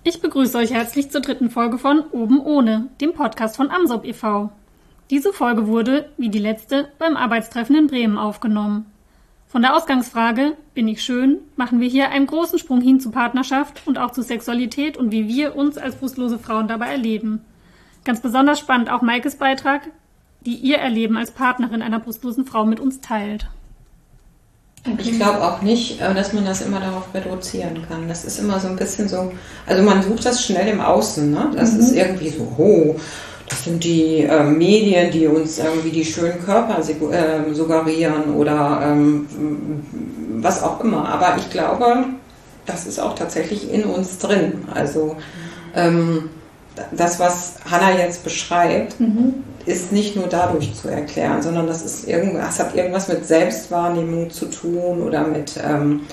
Ich begrüße euch herzlich zur 3. Folge von Oben ohne, dem Podcast von AMSOP e.V. Diese Folge wurde, wie die letzte, beim Arbeitstreffen in Bremen aufgenommen. Von der Ausgangsfrage, bin ich schön, machen wir hier einen großen Sprung hin zu Partnerschaft und auch zu Sexualität und wie wir uns als brustlose Frauen dabei erleben. Ganz besonders spannend auch Maikes Beitrag, die ihr Erleben als Partnerin einer brustlosen Frau mit uns teilt. Ich glaube auch nicht, dass man das immer darauf reduzieren kann. Das ist immer so ein bisschen so, also man sucht das schnell im Außen, ne? Das ist irgendwie so, das sind die Medien, die uns irgendwie die schönen Körper suggerieren oder was auch immer. Aber ich glaube, das ist auch tatsächlich in uns drin. Also das, was Hannah jetzt beschreibt, ist nicht nur dadurch zu erklären, sondern das hat irgendwas mit Selbstwahrnehmung zu tun oder zum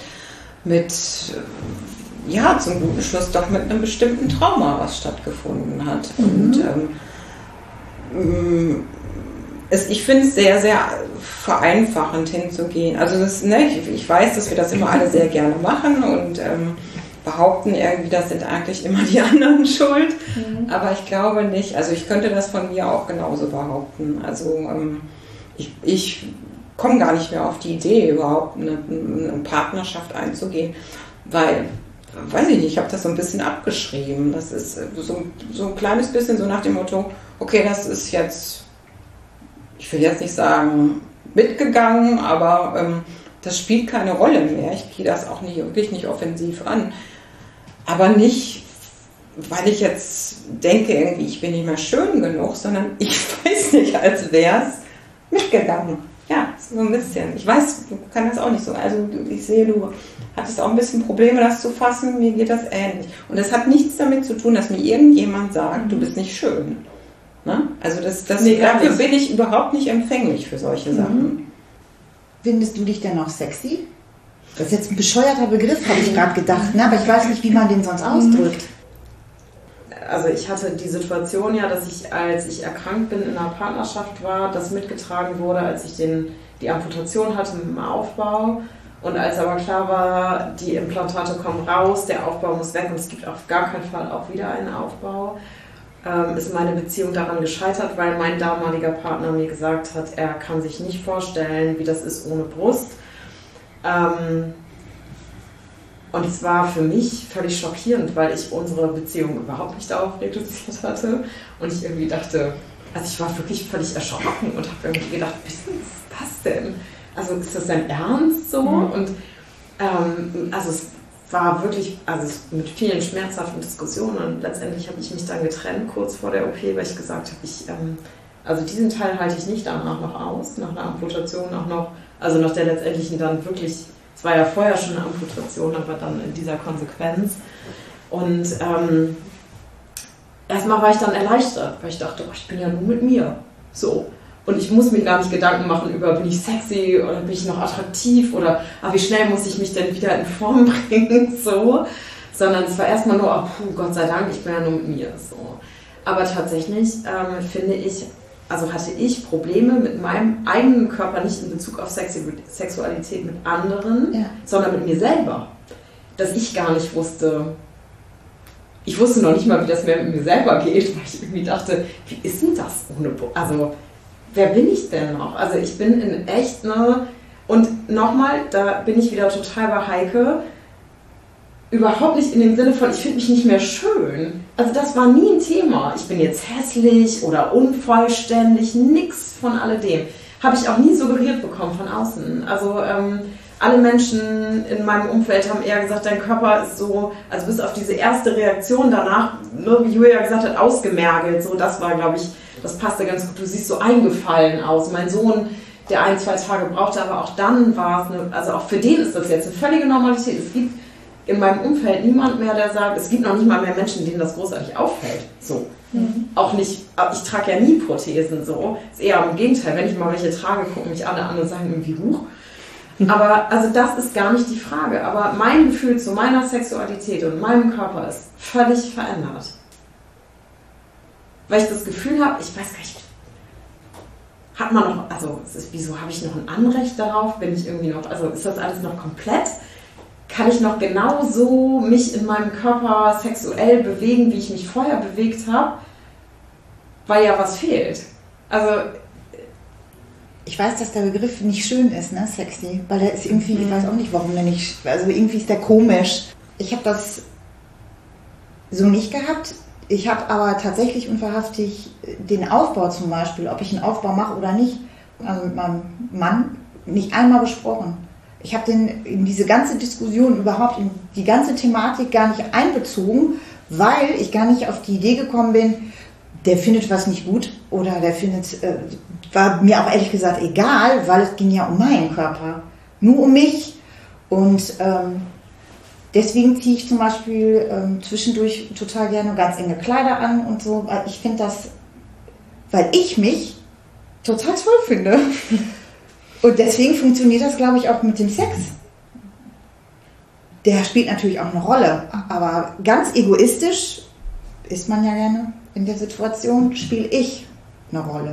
guten Schluss doch mit einem bestimmten Trauma, was stattgefunden hat. Und ich finde es sehr, sehr vereinfachend hinzugehen. Also ich weiß, dass wir das immer alle sehr gerne machen und behaupten irgendwie, das sind eigentlich immer die anderen schuld. Aber ich glaube nicht, also ich könnte das von mir auch genauso behaupten. Also ich komme gar nicht mehr auf die Idee, überhaupt eine Partnerschaft einzugehen, weil, weiß ich nicht, ich habe das so ein bisschen abgeschrieben. Das ist so ein kleines bisschen so nach dem Motto, okay, das ist jetzt, ich will jetzt nicht sagen mitgegangen, aber das spielt keine Rolle mehr. Ich gehe das auch wirklich nicht offensiv an. Aber nicht, weil ich jetzt denke, irgendwie, ich bin nicht mehr schön genug, sondern ich weiß nicht, als wäre es mitgegangen. Ja, so ein bisschen. Ich weiß, du kannst das auch nicht so. Also ich sehe, du hattest auch ein bisschen Probleme, das zu fassen. Mir geht das ähnlich. Und das hat nichts damit zu tun, dass mir irgendjemand sagt, du bist nicht schön. Ne? Also dafür bin ich überhaupt nicht empfänglich für solche Sachen. Findest du dich denn noch sexy? Das ist jetzt ein bescheuerter Begriff, habe ich gerade gedacht, ne? Aber ich weiß nicht, wie man den sonst ausdrückt. Also ich hatte die Situation ja, dass ich, als ich erkrankt bin, in einer Partnerschaft war, das mitgetragen wurde, als ich die Amputation hatte mit dem Aufbau. Und als aber klar war, die Implantate kommen raus, der Aufbau muss weg und es gibt auf gar keinen Fall auch wieder einen Aufbau, ist meine Beziehung daran gescheitert, weil mein damaliger Partner mir gesagt hat, er kann sich nicht vorstellen, wie das ist ohne Brust. Und es war für mich völlig schockierend, weil ich unsere Beziehung überhaupt nicht darauf reduziert hatte. Und ich irgendwie dachte, also ich war wirklich völlig erschrocken und habe irgendwie gedacht, was ist das denn? Also ist das dein Ernst so? Und also es war wirklich, also mit vielen schmerzhaften Diskussionen und letztendlich habe ich mich dann getrennt kurz vor der OP, weil ich gesagt habe, also diesen Teil halte ich nicht danach noch aus, nach einer Amputation auch noch, also nach der letztendlichen dann wirklich, es war ja vorher schon eine Amputation, aber dann in dieser Konsequenz. Und erstmal war ich dann erleichtert, weil ich dachte, ich bin ja nur mit mir, so. Und ich muss mir gar nicht Gedanken machen über, bin ich sexy oder bin ich noch attraktiv oder wie schnell muss ich mich denn wieder in Form bringen, so. Sondern es war erstmal nur, Gott sei Dank, ich bin ja nur mit mir, so. Aber tatsächlich finde ich, also hatte ich Probleme mit meinem eigenen Körper, nicht in Bezug auf Sexualität mit anderen, sondern mit mir selber. Dass ich gar nicht wusste, ich wusste noch nicht mal, wie das mehr mit mir selber geht, weil ich irgendwie dachte, wie ist denn das ohne, also wer bin ich denn noch? Also ich bin in echt und nochmal, da bin ich wieder total bei Heike, überhaupt nicht in dem Sinne von, ich finde mich nicht mehr schön. Also das war nie ein Thema. Ich bin jetzt hässlich oder unvollständig, nix von alledem. Habe ich auch nie suggeriert bekommen von außen. Also alle Menschen in meinem Umfeld haben eher gesagt, dein Körper ist so, also bis auf diese erste Reaktion danach, nur wie Julia gesagt hat, ausgemergelt. So, das war, glaube ich, das passte ganz gut. Du siehst so eingefallen aus. Mein Sohn, der 1-2 Tage brauchte, aber auch dann war es also auch für den ist das jetzt eine völlige Normalität. Es gibt in meinem Umfeld niemand mehr, der sagt, es gibt noch nicht mal mehr Menschen, denen das großartig auffällt. So. Auch nicht, ich trage ja nie Prothesen, so. Ist eher im Gegenteil, wenn ich mal welche trage, gucken mich alle an und sagen irgendwie, huch. Aber also das ist gar nicht die Frage. Aber mein Gefühl zu meiner Sexualität und meinem Körper ist völlig verändert. Weil ich das Gefühl habe, ich weiß gar nicht, hat man noch, also wieso habe ich noch ein Anrecht darauf? Bin ich irgendwie noch, also ist das alles noch komplett? kann ich noch genauso mich in meinem Körper sexuell bewegen, wie ich mich vorher bewegt habe, weil ja was fehlt. Also ich weiß, dass der Begriff nicht schön ist, ne, sexy, weil der ist irgendwie, ich weiß auch nicht, warum der nicht, also irgendwie ist der komisch. Ich habe das so nicht gehabt. Ich habe aber tatsächlich und wahrhaftig den Aufbau zum Beispiel, ob ich einen Aufbau mache oder nicht, also mit meinem Mann nicht einmal besprochen. Ich habe den in diese ganze Diskussion überhaupt, in die ganze Thematik gar nicht einbezogen, weil ich gar nicht auf die Idee gekommen bin, der findet was nicht gut oder der findet, war mir auch ehrlich gesagt egal, weil es ging ja um meinen Körper, nur um mich. Und deswegen ziehe ich zum Beispiel zwischendurch total gerne ganz enge Kleider an und so, weil ich finde das, weil ich mich total toll finde. Und deswegen funktioniert das, glaube ich, auch mit dem Sex. Der spielt natürlich auch eine Rolle, aber ganz egoistisch ist man ja gerne in der Situation, spiele ich eine Rolle.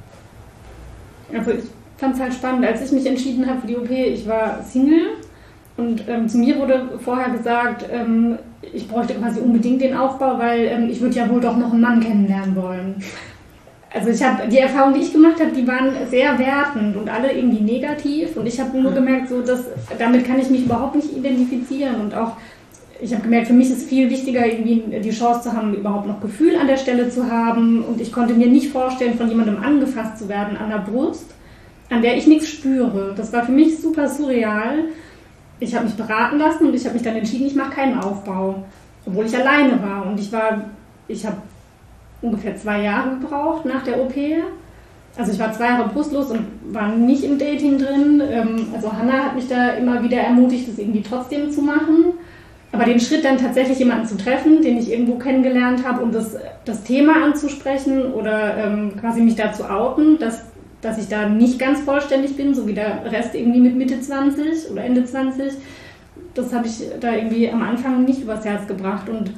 Also ich fand es halt spannend, als ich mich entschieden habe für die OP, ich war Single und zu mir wurde vorher gesagt, ich bräuchte quasi unbedingt den Aufbau, weil ich würde ja wohl doch noch einen Mann kennenlernen wollen. Also ich habe die Erfahrungen, die ich gemacht habe, die waren sehr wertend und alle irgendwie negativ und ich habe nur gemerkt, so, dass damit kann ich mich überhaupt nicht identifizieren und auch ich habe gemerkt, für mich ist viel wichtiger, irgendwie die Chance zu haben, überhaupt noch Gefühl an der Stelle zu haben. Und ich konnte mir nicht vorstellen, von jemandem angefasst zu werden an der Brust, an der ich nichts spüre. Das war für mich super surreal. Ich habe mich beraten lassen und ich habe mich dann entschieden, ich mache keinen Aufbau, obwohl ich alleine war. Und ich habe ungefähr 2 Jahre gebraucht nach der OP. Also ich war 2 Jahre brustlos und war nicht im Dating drin. Also Hannah hat mich da immer wieder ermutigt, das irgendwie trotzdem zu machen. Aber den Schritt dann tatsächlich jemanden zu treffen, den ich irgendwo kennengelernt habe und das Thema anzusprechen oder quasi mich da zu outen, dass ich da nicht ganz vollständig bin, so wie der Rest irgendwie mit Mitte 20 oder Ende 20, das habe ich da irgendwie am Anfang nicht übers Herz gebracht. Und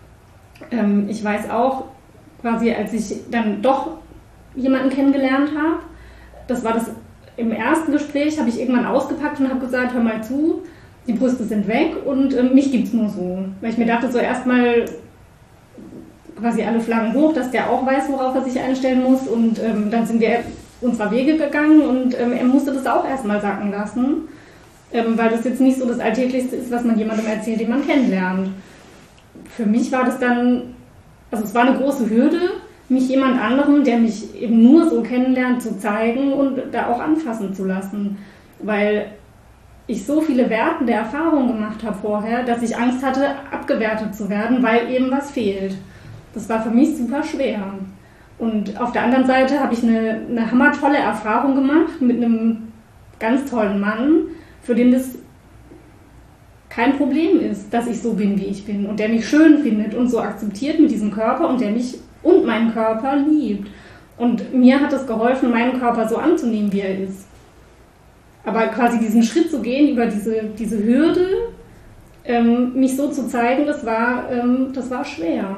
ich weiß auch, quasi als ich dann doch jemanden kennengelernt habe, das war das im ersten Gespräch, habe ich irgendwann ausgepackt und habe gesagt, hör mal zu, die Brüste sind weg und mich gibt es nur so. Weil ich mir dachte, so erstmal quasi alle Flaggen hoch, dass der auch weiß, worauf er sich einstellen muss. Und dann sind wir unserer Wege gegangen und er musste das auch erstmal sacken lassen, weil das jetzt nicht so das Alltäglichste ist, was man jemandem erzählt, den man kennenlernt. Für mich war das dann, also es war eine große Hürde, mich jemand anderem, der mich eben nur so kennenlernt, zu zeigen und da auch anfassen zu lassen. Weil ich so viele wertende Erfahrungen gemacht habe vorher, dass ich Angst hatte, abgewertet zu werden, weil eben was fehlt. Das war für mich super schwer. Und auf der anderen Seite habe ich eine hammertolle Erfahrung gemacht mit einem ganz tollen Mann, für den das kein Problem ist, dass ich so bin, wie ich bin und der mich schön findet und so akzeptiert mit diesem Körper und der mich und meinen Körper liebt. Und mir hat es geholfen, meinen Körper so anzunehmen, wie er ist. Aber quasi diesen Schritt zu gehen über diese Hürde, mich so zu zeigen, das war schwer.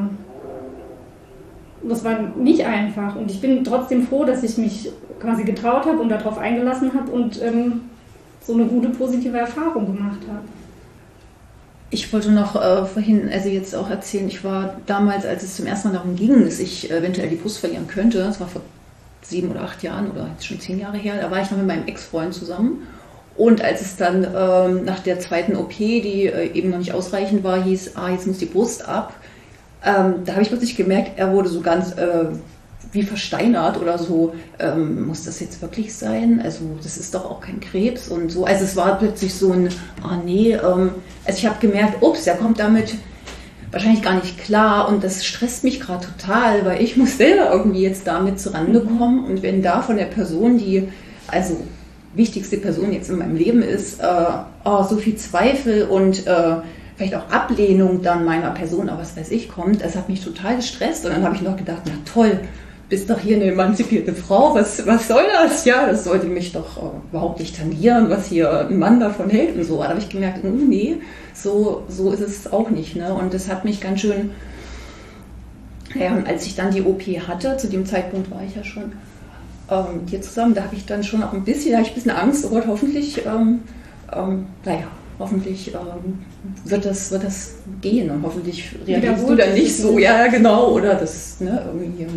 Das war nicht einfach. Und ich bin trotzdem froh, dass ich mich quasi getraut habe und darauf eingelassen habe und so eine gute, positive Erfahrung gemacht habe. Ich wollte noch vorhin, also jetzt auch erzählen, ich war damals, als es zum ersten Mal darum ging, dass ich eventuell die Brust verlieren könnte, das war vor 7 oder 8 Jahren oder jetzt schon 10 Jahre her, da war ich noch mit meinem Ex-Freund zusammen. Und als es dann nach der zweiten OP, die eben noch nicht ausreichend war, hieß, jetzt muss die Brust ab, da habe ich plötzlich gemerkt, er wurde so ganz wie versteinert oder so, muss das jetzt wirklich sein? Also das ist doch auch kein Krebs und so. Also es war plötzlich so ein, also ich habe gemerkt, ups, er kommt damit wahrscheinlich gar nicht klar und das stresst mich gerade total, weil ich muss selber irgendwie jetzt damit zurande kommen und wenn da von der Person, die also wichtigste Person jetzt in meinem Leben ist, so viel Zweifel und vielleicht auch Ablehnung dann meiner Person, aber was weiß ich, kommt, das hat mich total gestresst und dann habe ich noch gedacht, na toll, bist doch hier eine emanzipierte Frau, was soll das? Ja, das sollte mich doch überhaupt nicht tangieren, was hier ein Mann davon hält und so. Da habe ich gemerkt, nee, so ist es auch nicht. Ne? Und das hat mich ganz schön, als ich dann die OP hatte, zu dem Zeitpunkt war ich ja schon mit dir zusammen, da habe ich dann schon auch ein bisschen Angst, oh Gott, hoffentlich, hoffentlich wird das gehen und hoffentlich reagierst du Wiederholt dann nicht so, ja genau, oder dass irgendwie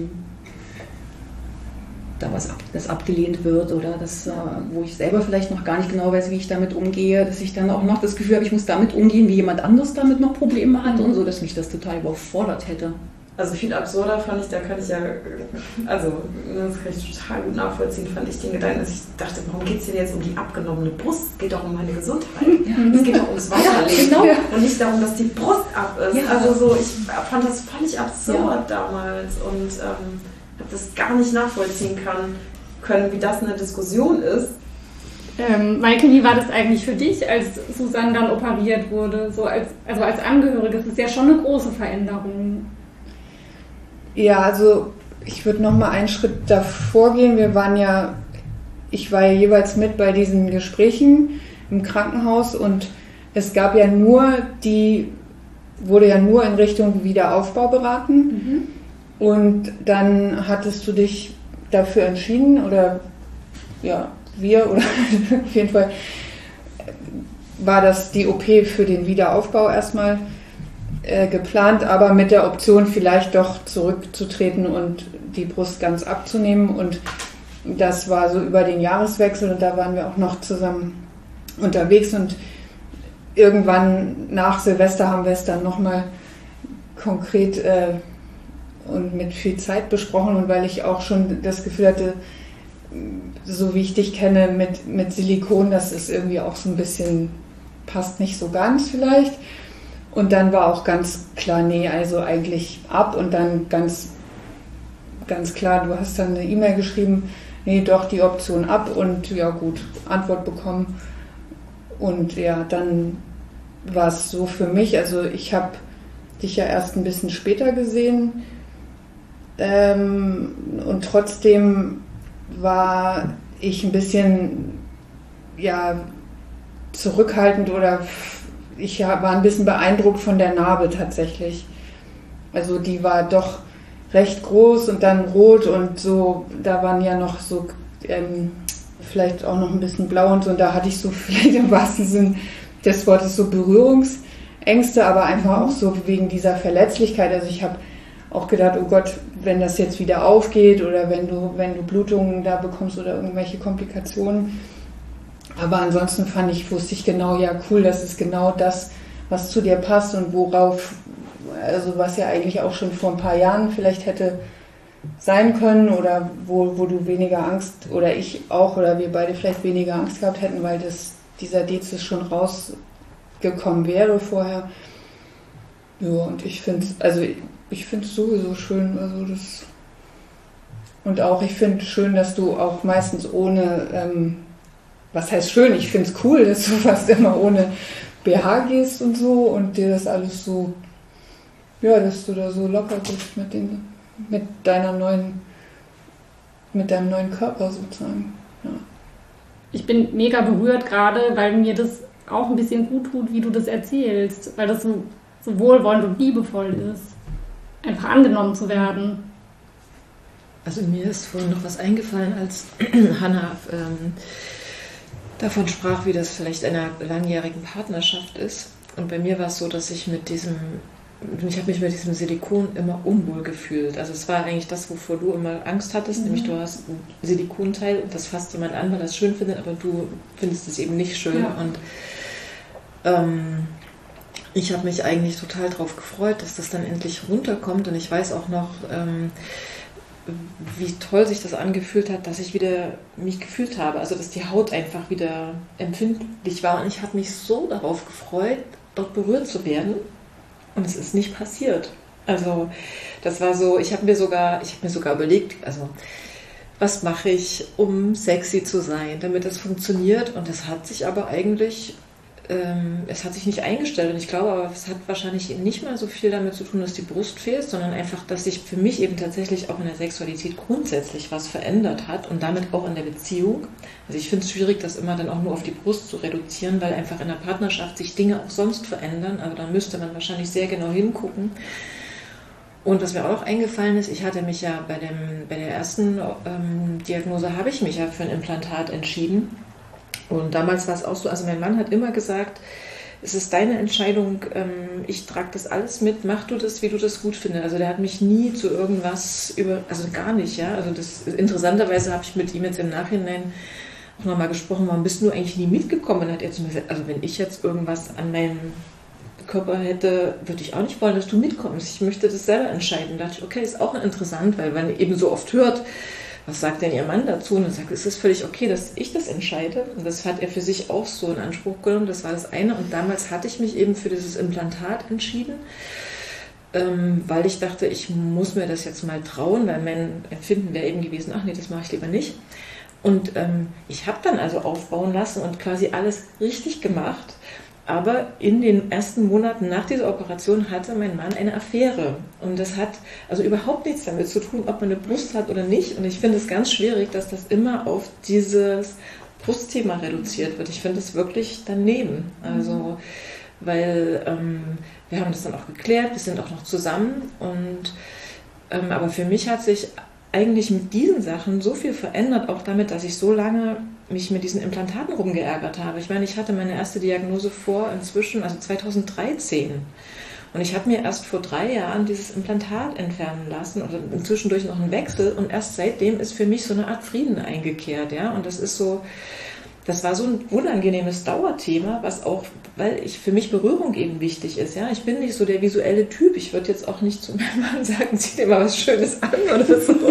da das abgelehnt wird oder das, wo ich selber vielleicht noch gar nicht genau weiß, wie ich damit umgehe, dass ich dann auch noch das Gefühl habe, ich muss damit umgehen, wie jemand anderes damit noch Probleme hat und so, dass mich das total überfordert hätte. Also viel absurder fand ich, da kann ich ja, also das kann ich total gut nachvollziehen, fand ich den Gedanken, dass ich dachte, warum geht es denn jetzt um die abgenommene Brust? Es geht doch um meine Gesundheit. Es geht doch ums Weiterleben. Genau. Und nicht darum, dass die Brust ab ist. Ja. Also so, ich fand das völlig absurd damals und habe das gar nicht nachvollziehen können, wie das eine Diskussion ist. Maike, wie war das eigentlich für dich, als Susanne dann operiert wurde? So als Angehörige, das ist ja schon eine große Veränderung. Ja, also ich würde noch mal einen Schritt davor gehen. Ich war ja jeweils mit bei diesen Gesprächen im Krankenhaus und es gab ja wurde ja nur in Richtung Wiederaufbau beraten. Und dann hattest du dich dafür entschieden oder ja, wir oder auf jeden Fall war das die OP für den Wiederaufbau erstmal geplant, aber mit der Option vielleicht doch zurückzutreten und die Brust ganz abzunehmen und das war so über den Jahreswechsel und da waren wir auch noch zusammen unterwegs und irgendwann nach Silvester haben wir es dann nochmal konkret und mit viel Zeit besprochen und weil ich auch schon das Gefühl hatte, so wie ich dich kenne mit Silikon, das ist irgendwie auch so ein bisschen, passt nicht so ganz vielleicht. Und dann war auch ganz klar, nee, also eigentlich ab und dann ganz klar, du hast dann eine E-Mail geschrieben, nee, doch die Option ab und ja gut, Antwort bekommen. Und ja, dann war es so für mich, also ich habe dich ja erst ein bisschen später gesehen und trotzdem war ich ein bisschen ja zurückhaltend oder ich war ein bisschen beeindruckt von der Narbe tatsächlich. Also die war doch recht groß und dann rot und so, da waren ja noch so vielleicht auch noch ein bisschen blau und so und da hatte ich so vielleicht im wahrsten Sinn des Wortes so Berührungsängste, aber einfach auch so wegen dieser Verletzlichkeit. Also ich habe auch gedacht, oh Gott, wenn das jetzt wieder aufgeht oder wenn du Blutungen da bekommst oder irgendwelche Komplikationen. Aber ansonsten wusste ich genau, ja cool, das ist genau das, was zu dir passt und also was ja eigentlich auch schon vor ein paar Jahren vielleicht hätte sein können oder wo du weniger Angst oder ich auch oder wir beide vielleicht weniger Angst gehabt hätten, weil dieser Dezis schon rausgekommen wäre vorher. Ja, und ich finde es sowieso schön, also das und auch ich finde schön, dass du auch meistens ohne was heißt schön? Ich finde es cool, dass du fast immer ohne BH gehst und so und dir das alles so, ja, dass du da so locker bist mit deinem neuen Körper sozusagen. Ja. Ich bin mega berührt gerade, weil mir das auch ein bisschen gut tut, wie du das erzählst, weil das so wohlwollend und liebevoll ist, einfach angenommen zu werden. Also mir ist vorhin noch was eingefallen, als Hannah davon sprach, wie das vielleicht in einer langjährigen Partnerschaft ist. Und bei mir war es so, dass ich habe mich mit diesem Silikon immer unwohl gefühlt. Also es war eigentlich das, wovor du immer Angst hattest, nämlich du hast ein Silikonteil und das fasst jemand an, weil er es schön findet, aber du findest es eben nicht schön. Ja. Und ich habe mich eigentlich total darauf gefreut, dass das dann endlich runterkommt und ich weiß auch noch, wie toll sich das angefühlt hat, dass ich wieder mich gefühlt habe, also dass die Haut einfach wieder empfindlich war und ich habe mich so darauf gefreut, dort berührt zu werden und es ist nicht passiert. Also das war so, ich habe mir sogar überlegt, also was mache ich, um sexy zu sein, damit das funktioniert und es hat sich aber eigentlich nicht eingestellt und ich glaube aber, es hat wahrscheinlich nicht mal so viel damit zu tun, dass die Brust fehlt, sondern einfach, dass sich für mich eben tatsächlich auch in der Sexualität grundsätzlich was verändert hat und damit auch in der Beziehung. Also ich finde es schwierig, das immer dann auch nur auf die Brust zu reduzieren, weil einfach in der Partnerschaft sich Dinge auch sonst verändern, aber da müsste man wahrscheinlich sehr genau hingucken. Und was mir auch noch eingefallen ist, ich hatte mich ja bei der ersten Diagnose habe ich mich ja für ein Implantat entschieden. Und damals war es auch so, also mein Mann hat immer gesagt, es ist deine Entscheidung, ich trage das alles mit, mach du das, wie du das gut findest. Also der hat mich nie zu irgendwas also gar nicht, ja. Also interessanterweise habe ich mit ihm jetzt im Nachhinein auch nochmal gesprochen, warum bist du eigentlich nie mitgekommen? Und dann hat er zu mir gesagt, also wenn ich jetzt irgendwas an meinem Körper hätte, würde ich auch nicht wollen, dass du mitkommst. Ich möchte das selber entscheiden. Da dachte ich, okay, ist auch interessant, weil man eben so oft hört, was sagt denn Ihr Mann dazu? Und dann sagt, es ist völlig okay, dass ich das entscheide. Und das hat er für sich auch so in Anspruch genommen. Das war das eine. Und damals hatte ich mich eben für dieses Implantat entschieden, weil ich dachte, ich muss mir das jetzt mal trauen, weil mein Empfinden wäre eben gewesen, ach nee, das mache ich lieber nicht. Und ich habe dann also aufbauen lassen und quasi alles richtig gemacht. Aber in den ersten Monaten nach dieser Operation hatte mein Mann eine Affäre. Und das hat also überhaupt nichts damit zu tun, ob man eine Brust hat oder nicht. Und ich finde es ganz schwierig, dass das immer auf dieses Brustthema reduziert wird. Ich finde es wirklich daneben. Also, weil wir haben das dann auch geklärt, wir sind auch noch zusammen. Aber für mich hat sich eigentlich mit diesen Sachen so viel verändert, auch damit, dass ich so lange mich mit diesen Implantaten rumgeärgert habe. Ich meine, ich hatte meine erste Diagnose also 2013. Und ich habe mir erst vor 3 Jahren dieses Implantat entfernen lassen oder zwischendurch noch einen Wechsel. Und erst seitdem ist für mich so eine Art Frieden eingekehrt. Ja? Und das war so ein unangenehmes Dauerthema, was auch, weil für mich Berührung eben wichtig ist. Ja? Ich bin nicht so der visuelle Typ. Ich würde jetzt auch nicht zu meinem Mann sagen, zieh dir mal was Schönes an oder so.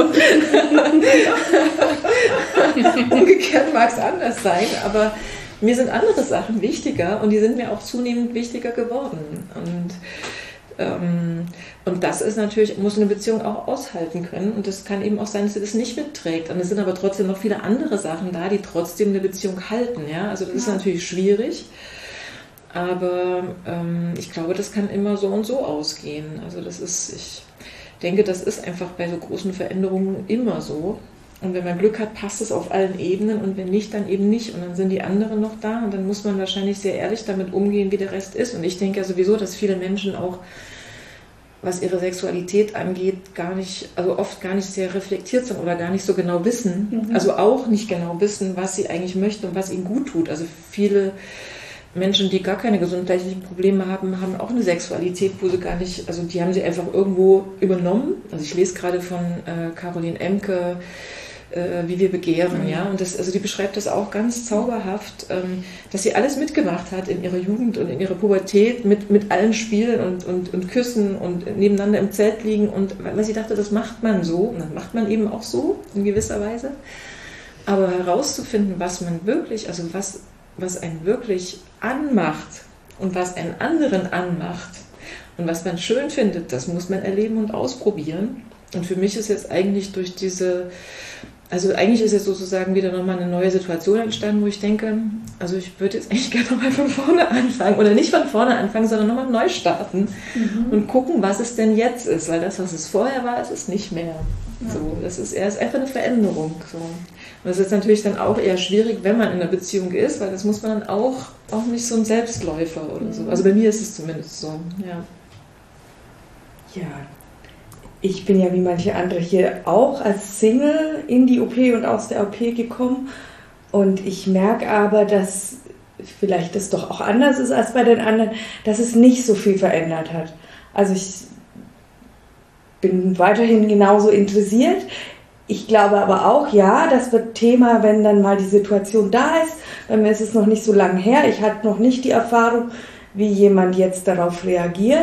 Umgekehrt mag es anders sein, aber mir sind andere Sachen wichtiger und die sind mir auch zunehmend wichtiger geworden. Und das ist natürlich, muss eine Beziehung auch aushalten können. Und das kann eben auch sein, dass sie das nicht mitträgt. Und es sind aber trotzdem noch viele andere Sachen da, die trotzdem eine Beziehung halten. Ja? Also das ist natürlich schwierig. Aber ich glaube, das kann immer so und so ausgehen. Also ich denke, das ist einfach bei so großen Veränderungen immer so. Und wenn man Glück hat, passt es auf allen Ebenen und wenn nicht, dann eben nicht. Und dann sind die anderen noch da und dann muss man wahrscheinlich sehr ehrlich damit umgehen, wie der Rest ist. Und ich denke ja sowieso, dass viele Menschen auch, was ihre Sexualität angeht, oft gar nicht sehr reflektiert sind oder gar nicht so genau wissen. Also auch nicht genau wissen, was sie eigentlich möchten und was ihnen gut tut. Also viele Menschen, die gar keine gesundheitlichen Probleme haben, haben auch eine Sexualität, wo sie gar nicht, also die haben sie einfach irgendwo übernommen. Also ich lese gerade von Caroline Emke, Wie wir begehren, ja, und die beschreibt das auch ganz zauberhaft, dass sie alles mitgemacht hat in ihrer Jugend und in ihrer Pubertät mit allen Spielen und Küssen und nebeneinander im Zelt liegen und weil sie dachte, das macht man so und dann macht man eben auch so in gewisser Weise, aber herauszufinden, was man wirklich, also was einen wirklich anmacht und was einen anderen anmacht und was man schön findet, das muss man erleben und ausprobieren. Und für mich ist jetzt eigentlich eigentlich ist jetzt sozusagen wieder nochmal eine neue Situation entstanden, wo ich denke, also ich würde jetzt eigentlich gerne nochmal von vorne anfangen oder nicht von vorne anfangen, sondern nochmal neu starten und gucken, was es denn jetzt ist, weil das, was es vorher war, ist es nicht mehr. Ja. So, es ist einfach eine Veränderung. So. Und das ist natürlich dann auch eher schwierig, wenn man in einer Beziehung ist, weil das muss man dann auch nicht so ein Selbstläufer oder so. Also bei mir ist es zumindest so, ja. Ja. Ich bin ja wie manche andere hier auch als Single in die OP und aus der OP gekommen und ich merke aber, dass vielleicht das doch auch anders ist als bei den anderen, dass es nicht so viel verändert hat. Also ich bin weiterhin genauso interessiert. Ich glaube aber auch, ja, das wird Thema, wenn dann mal die Situation da ist. Bei mir ist es noch nicht so lange her. Ich hatte noch nicht die Erfahrung, wie jemand jetzt darauf reagiert.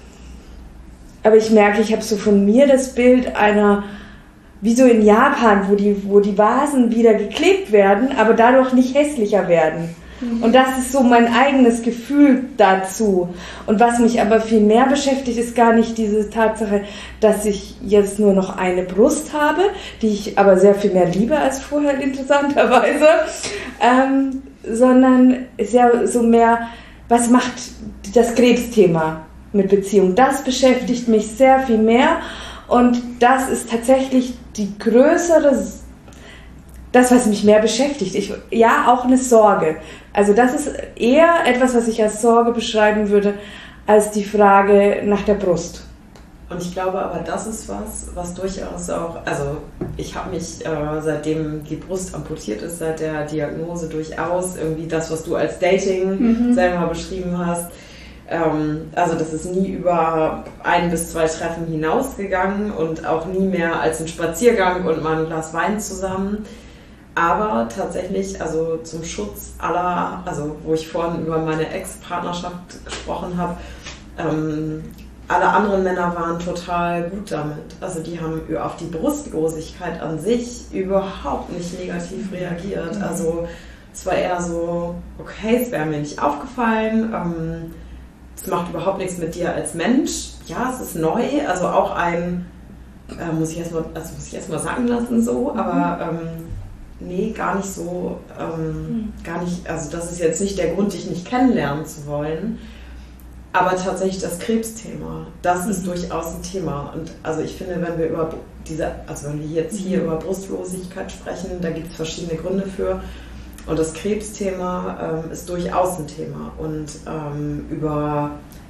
Aber ich merke, ich habe so von mir das Bild einer, wie so in Japan, wo die Vasen wieder geklebt werden, aber dadurch nicht hässlicher werden. Und das ist so mein eigenes Gefühl dazu. Und was mich aber viel mehr beschäftigt, ist gar nicht diese Tatsache, dass ich jetzt nur noch eine Brust habe, die ich aber sehr viel mehr liebe als vorher, interessanterweise, sondern sehr so mehr, was macht das Krebsthema mit Beziehung? Das beschäftigt mich sehr viel mehr und das ist tatsächlich das, was mich mehr beschäftigt. Auch eine Sorge. Also das ist eher etwas, was ich als Sorge beschreiben würde, als die Frage nach der Brust. Und ich glaube aber, das ist was durchaus auch, also ich habe mich seitdem die Brust amputiert ist, seit der Diagnose durchaus irgendwie das, was du als Dating selber beschrieben hast, also das ist nie über 1 bis 2 Treffen hinausgegangen und auch nie mehr als ein Spaziergang und mal ein Glas Wein zusammen. Aber tatsächlich, also zum Schutz aller, also wo ich vorhin über meine Ex-Partnerschaft gesprochen habe, alle anderen Männer waren total gut damit. Also die haben auf die Brustlosigkeit an sich überhaupt nicht negativ reagiert. Also es war eher so, okay, es wäre mir nicht aufgefallen, es macht überhaupt nichts mit dir als Mensch. Ja, es ist neu, also auch muss ich erst mal sagen lassen so, aber nee, gar nicht so, also das ist jetzt nicht der Grund, dich nicht kennenlernen zu wollen. Aber tatsächlich das Krebsthema, das ist durchaus ein Thema. Und also ich finde, wenn wir wenn wir jetzt hier über Brustlosigkeit sprechen, da gibt es verschiedene Gründe für. Und das Krebsthema ist durchaus ein Thema. Und über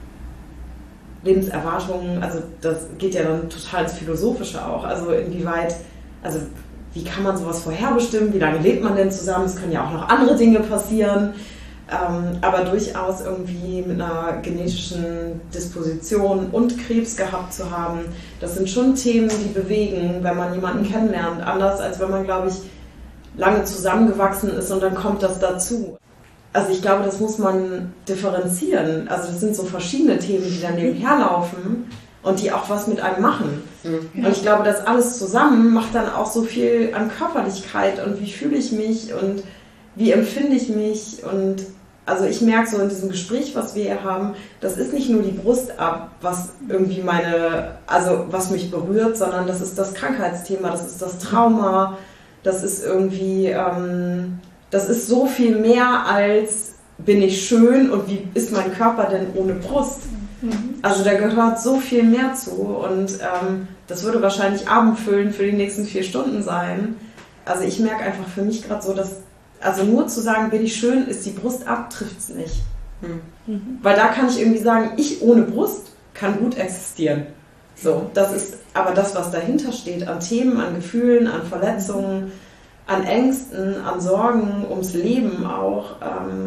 Lebenserwartungen, also das geht ja dann total ins Philosophische auch. Also inwieweit, also wie kann man sowas vorherbestimmen? Wie lange lebt man denn zusammen? Es können ja auch noch andere Dinge passieren. Aber durchaus irgendwie mit einer genetischen Disposition und Krebs gehabt zu haben, das sind schon Themen, die bewegen, wenn man jemanden kennenlernt. Anders als wenn man, glaube ich, lange zusammengewachsen ist und dann kommt das dazu. Also ich glaube, das muss man differenzieren. Also das sind so verschiedene Themen, die dann nebenher laufen und die auch was mit einem machen. Und ich glaube, das alles zusammen macht dann auch so viel an Körperlichkeit und wie fühle ich mich und wie empfinde ich mich. Und also ich merke so in diesem Gespräch, was wir hier haben, das ist nicht nur die Brust ab, was irgendwie was mich berührt, sondern das ist das Krankheitsthema, das ist das Trauma, das ist irgendwie, das ist so viel mehr als bin ich schön und wie ist mein Körper denn ohne Brust? Also da gehört so viel mehr zu und das würde wahrscheinlich abendfüllend für die nächsten 4 Stunden sein. Also ich merke einfach für mich gerade so, dass also nur zu sagen, bin ich schön, ist die Brust ab, trifft es nicht. Weil da kann ich irgendwie sagen, ich ohne Brust kann gut existieren. So, das ist aber das, was dahinter steht, an Themen, an Gefühlen, an Verletzungen, an Ängsten, an Sorgen, ums Leben auch,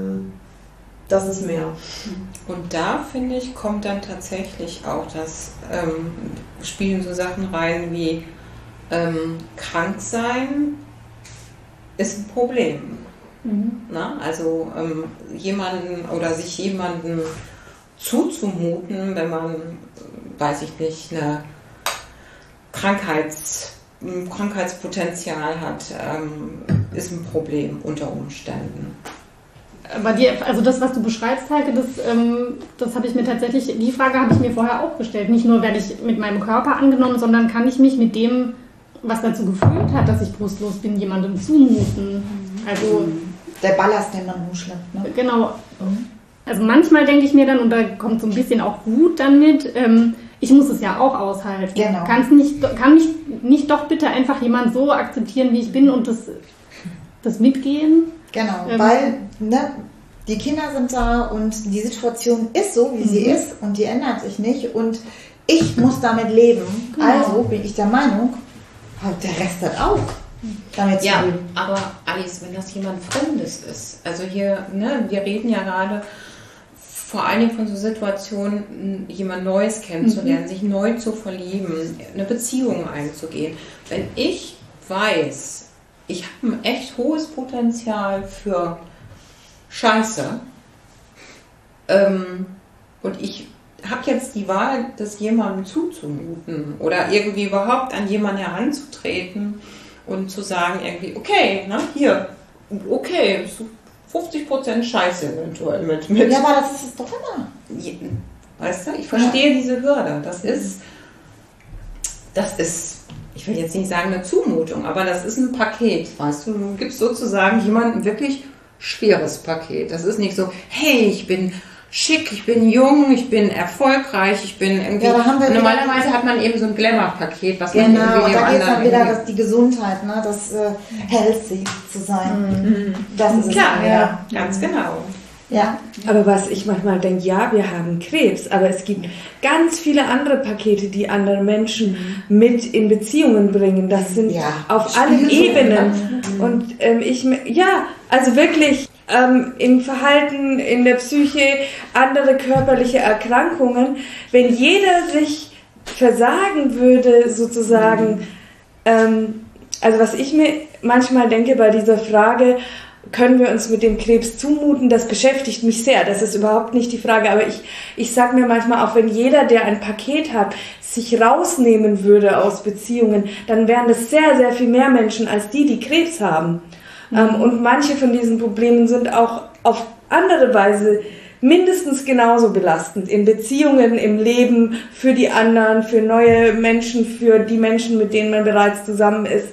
das ist mehr. Und da, finde ich, kommt dann tatsächlich auch spielen so Sachen rein wie krank sein ist ein Problem. Na? Also jemanden oder sich jemanden zuzumuten, wenn man, weiß ich nicht, eine Krankheitspotenzial hat, ist ein Problem unter Umständen. Aber also das, was du beschreibst, Heike, das habe ich mir tatsächlich, die Frage habe ich mir vorher auch gestellt. Nicht nur werde ich mit meinem Körper angenommen, sondern kann ich mich mit dem, was dazu geführt hat, dass ich brustlos bin, jemandem zumuten. Also der Ballast, den man umschleppt. Ne? Genau. Also manchmal denke ich mir dann, und da kommt so ein bisschen auch Wut dann mit, ich muss es ja auch aushalten. Genau. Kann mich nicht doch bitte einfach jemand so akzeptieren, wie ich bin und das mitgehen? Genau, weil die Kinder sind da und die Situation ist so, wie sie ist und die ändert sich nicht und ich muss damit leben. Genau. Also bin ich der Meinung, der Rest hat auch damit zu tun. Aber Alice, wenn das jemand Fremdes ist, also hier, wir reden ja gerade vor allen Dingen von so Situationen, jemand Neues kennenzulernen, sich neu zu verlieben, eine Beziehung einzugehen. Wenn ich weiß, ich habe ein echt hohes Potenzial für Scheiße und ich habe jetzt die Wahl, das jemandem zuzumuten oder irgendwie überhaupt an jemanden heranzutreten und zu sagen irgendwie, okay, okay, 50% Scheiße eventuell mit. Ja, aber das ist es doch immer. Weißt du, ich verstehe diese Hürde. Das ist, ich will jetzt nicht sagen eine Zumutung, aber das ist ein Paket, weißt du. Du gibst sozusagen jemandem wirklich schweres Paket. Das ist nicht so, hey, ich bin schick, ich bin jung, ich bin erfolgreich, ich bin irgendwie... Ja, normalerweise hat man eben so ein Glamour-Paket, was man irgendwie da geht dann wieder die Gesundheit, das healthy zu sein. Das ist klar, ja, ganz genau. Ja. Aber was ich manchmal denke, ja, wir haben Krebs, aber es gibt ganz viele andere Pakete, die andere Menschen mit in Beziehungen bringen. Das sind auf allen Ebenen. Und also wirklich im Verhalten, in der Psyche, andere körperliche Erkrankungen. Wenn jeder sich versagen würde, sozusagen, also was ich mir manchmal denke bei dieser Frage, können wir uns mit dem Krebs zumuten? Das beschäftigt mich sehr. Das ist überhaupt nicht die Frage. Aber ich sage mir manchmal, auch wenn jeder, der ein Paket hat, sich rausnehmen würde aus Beziehungen, dann wären das sehr, sehr viel mehr Menschen als die Krebs haben. Und manche von diesen Problemen sind auch auf andere Weise mindestens genauso belastend. In Beziehungen, im Leben, für die anderen, für neue Menschen, für die Menschen, mit denen man bereits zusammen ist.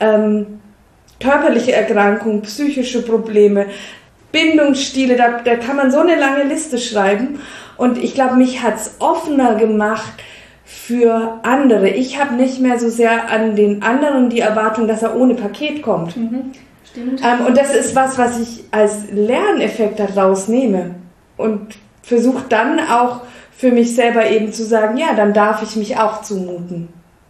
Körperliche Erkrankungen, psychische Probleme, Bindungsstile, da kann man so eine lange Liste schreiben. Und ich glaube, mich hat's offener gemacht für andere. Ich habe nicht mehr so sehr an den anderen die Erwartung, dass er ohne Paket kommt. Stimmt. Und das ist was ich als Lerneffekt daraus nehme. Und versuche dann auch für mich selber eben zu sagen, ja, dann darf ich mich auch zumuten.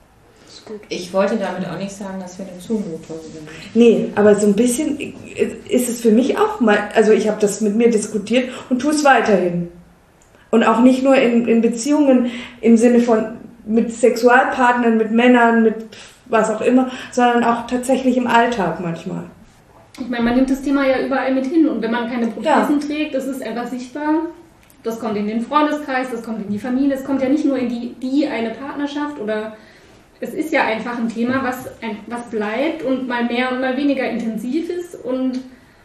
Ich wollte damit auch nicht sagen, dass wir eine Zumutung sind. Nee, aber so ein bisschen ist es für mich auch mal, also ich habe das mit mir diskutiert und tue es weiterhin. Und auch nicht nur in Beziehungen im Sinne von mit Sexualpartnern, mit Männern, mit was auch immer, sondern auch tatsächlich im Alltag manchmal. Ich meine, man nimmt das Thema ja überall mit hin und wenn man keine Prothesen trägt, das ist einfach sichtbar. Das kommt in den Freundeskreis, das kommt in die Familie, es kommt ja nicht nur in die eine Partnerschaft oder es ist ja einfach ein Thema, was bleibt und mal mehr und mal weniger intensiv ist. Und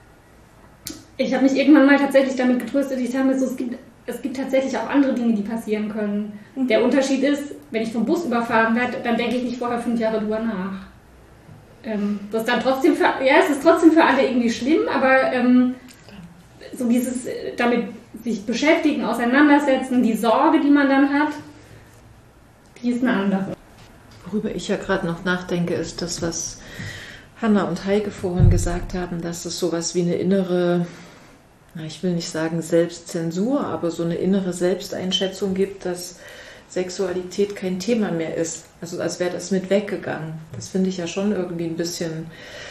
ich habe mich irgendwann mal tatsächlich damit getröstet, ich sage mir so, es gibt tatsächlich auch andere Dinge, die passieren können. Der Unterschied ist, wenn ich vom Bus überfahren werde, dann denke ich nicht vorher 5 Jahre drüber nach. Das ist dann trotzdem es ist trotzdem für alle irgendwie schlimm, aber so dieses damit sich beschäftigen, auseinandersetzen, die Sorge, die man dann hat, die ist eine andere. Worüber ich ja gerade noch nachdenke, ist das, was Hanna und Heike vorhin gesagt haben, dass es sowas wie eine innere, ich will nicht sagen Selbstzensur, aber so eine innere Selbsteinschätzung gibt, dass Sexualität kein Thema mehr ist. Also als wäre das mit weggegangen. Das finde ich ja schon irgendwie ein bisschen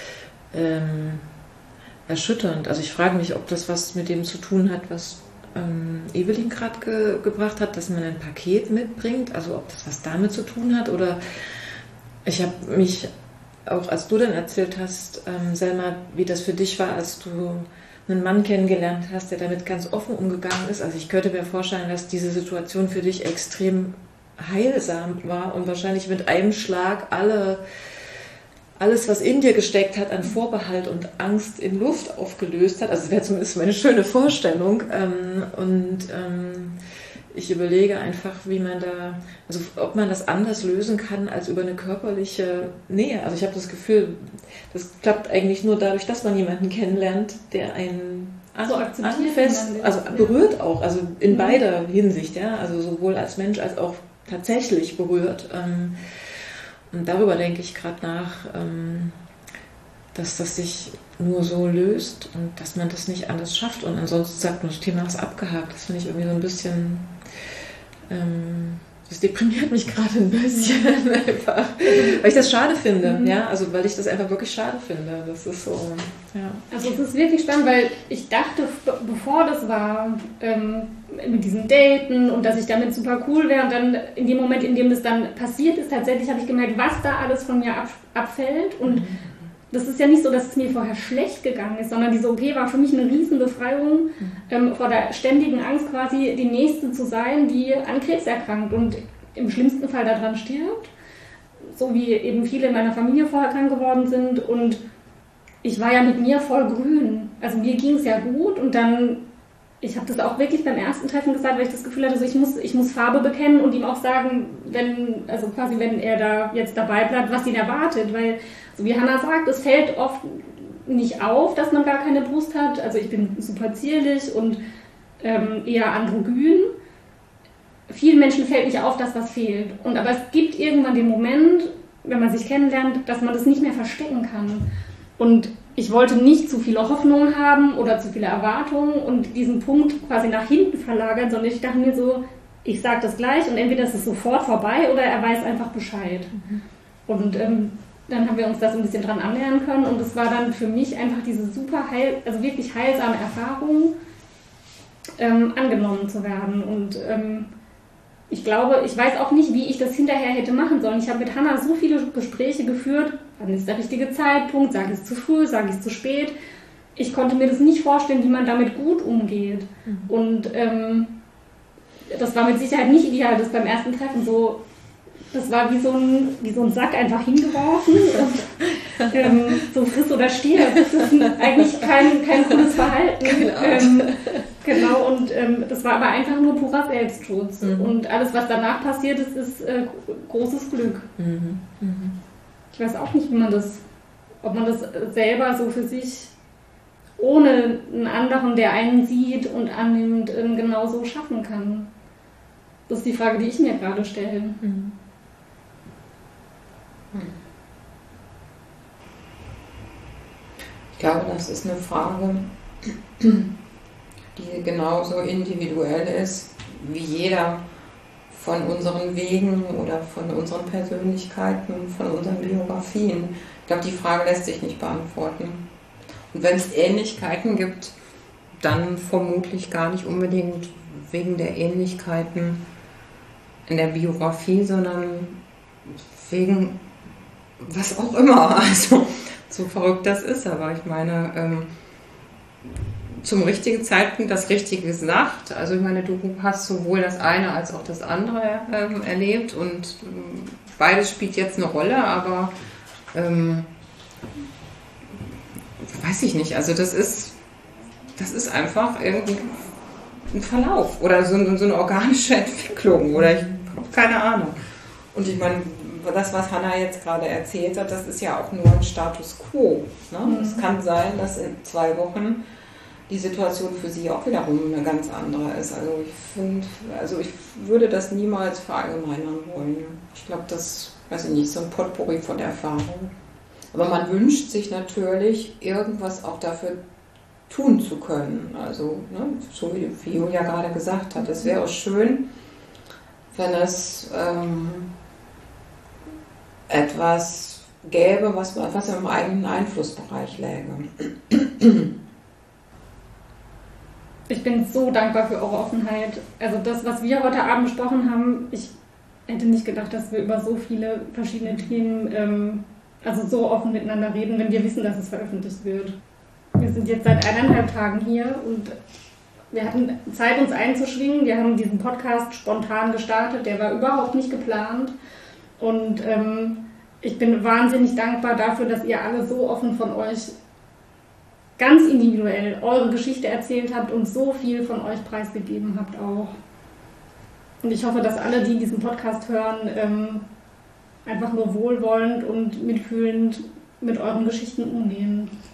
erschütternd. Also ich frage mich, ob das was mit dem zu tun hat, was Evelyn gerade gebracht hat, dass man ein Paket mitbringt, also ob das was damit zu tun hat oder ich habe mich auch, als du dann erzählt hast, Selma, wie das für dich war, als du einen Mann kennengelernt hast, der damit ganz offen umgegangen ist, also ich könnte mir vorstellen, dass diese Situation für dich extrem heilsam war und wahrscheinlich mit einem Schlag alles, was in dir gesteckt hat, an Vorbehalt und Angst in Luft aufgelöst hat. Also das wäre zumindest meine schöne Vorstellung. Ich überlege einfach, wie man da, also ob man das anders lösen kann als über eine körperliche Nähe. Also ich habe das Gefühl, das klappt eigentlich nur dadurch, dass man jemanden kennenlernt, der einen so anfasst, also berührt auch, also in beider Hinsicht, ja, also sowohl als Mensch als auch tatsächlich berührt. Und darüber denke ich gerade nach, dass das sich nur so löst und dass man das nicht anders schafft. Und ansonsten sagt man, das Thema ist abgehakt. Das finde ich irgendwie so ein bisschen, das deprimiert mich gerade ein bisschen einfach, weil ich das schade finde. Ja, also weil ich das einfach wirklich schade finde. Das ist so, ja. Also es ist wirklich spannend, weil ich dachte, bevor das war, mit diesem Daten und dass ich damit super cool wäre und dann in dem Moment, in dem das dann passiert ist, tatsächlich habe ich gemerkt, was da alles von mir abfällt und das ist ja nicht so, dass es mir vorher schlecht gegangen ist, sondern diese OP war für mich eine Riesenbefreiung vor der ständigen Angst quasi die Nächste zu sein, die an Krebs erkrankt und im schlimmsten Fall daran stirbt, so wie eben viele in meiner Familie vorher krank geworden sind und ich war ja mit mir voll grün, also mir ging es ja gut und dann ich habe das auch wirklich beim ersten Treffen gesagt, weil ich das Gefühl hatte, so ich muss Farbe bekennen und ihm auch sagen, wenn er da jetzt dabei bleibt, was ihn erwartet. Weil, so wie Hanna sagt, es fällt oft nicht auf, dass man gar keine Brust hat. Also ich bin super zierlich und eher androgyn. Vielen Menschen fällt nicht auf, dass was fehlt. Aber es gibt irgendwann den Moment, wenn man sich kennenlernt, dass man das nicht mehr verstecken kann. Und ich wollte nicht zu viele Hoffnungen haben oder zu viele Erwartungen und diesen Punkt quasi nach hinten verlagern, sondern ich dachte mir so, ich sage das gleich und entweder ist es sofort vorbei oder er weiß einfach Bescheid. Und dann haben wir uns da so ein bisschen dran annähern können und es war dann für mich einfach diese super wirklich heilsame Erfahrung, angenommen zu werden. Und ich glaube, ich weiß auch nicht, wie ich das hinterher hätte machen sollen. Ich habe mit Hannah so viele Gespräche geführt, wann ist der richtige Zeitpunkt, sage ich es zu früh, sage ich es zu spät. Ich konnte mir das nicht vorstellen, wie man damit gut umgeht. Und das war mit Sicherheit nicht ideal, das beim ersten Treffen so, das war wie so ein Sack einfach hingeworfen und so friss oder stirb. Das ist eigentlich kein gutes Verhalten. Genau, und das war aber einfach nur purer Selbstschutz. Und alles, was danach passiert ist, ist großes Glück. Ich weiß auch nicht, ob man das selber so für sich ohne einen anderen, der einen sieht und annimmt, genauso schaffen kann. Das ist die Frage, die ich mir gerade stelle. Ich glaube, das ist eine Frage, die genauso individuell ist wie jeder von unseren Wegen oder von unseren Persönlichkeiten, von unseren Biografien. Ich glaube, die Frage lässt sich nicht beantworten. Und wenn es Ähnlichkeiten gibt, dann vermutlich gar nicht unbedingt wegen der Ähnlichkeiten in der Biografie, sondern wegen was auch immer. Also so verrückt das ist, aber ich meine, zum richtigen Zeitpunkt das Richtige gesagt. Also ich meine, du hast sowohl das eine als auch das andere erlebt und beides spielt jetzt eine Rolle, aber weiß ich nicht. Also das ist einfach irgendwie ein Verlauf oder so eine organische Entwicklung oder ich habe keine Ahnung. Und ich meine, das, was Hannah jetzt gerade erzählt hat, das ist ja auch nur ein Status quo. Ne? Es kann sein, dass in 2 Wochen die Situation für sie auch wiederum eine ganz andere ist. Also ich würde das niemals verallgemeinern wollen. Ich glaube, das, weiß ich nicht, so ein Potpourri von Erfahrung. Aber man wünscht sich natürlich, irgendwas auch dafür tun zu können. Also, ne, so wie Julia gerade gesagt hat, es wäre schön, wenn es etwas gäbe, was im eigenen Einflussbereich läge. Ich bin so dankbar für eure Offenheit. Also das, was wir heute Abend besprochen haben, ich hätte nicht gedacht, dass wir über so viele verschiedene Themen so offen miteinander reden, wenn wir wissen, dass es veröffentlicht wird. Wir sind jetzt seit 1,5 Tagen hier und wir hatten Zeit, uns einzuschwingen. Wir haben diesen Podcast spontan gestartet, der war überhaupt nicht geplant. Und ich bin wahnsinnig dankbar dafür, dass ihr alle so offen von euch ganz individuell eure Geschichte erzählt habt und so viel von euch preisgegeben habt auch. Und ich hoffe, dass alle, die diesen Podcast hören, einfach nur wohlwollend und mitfühlend mit euren Geschichten umgehen.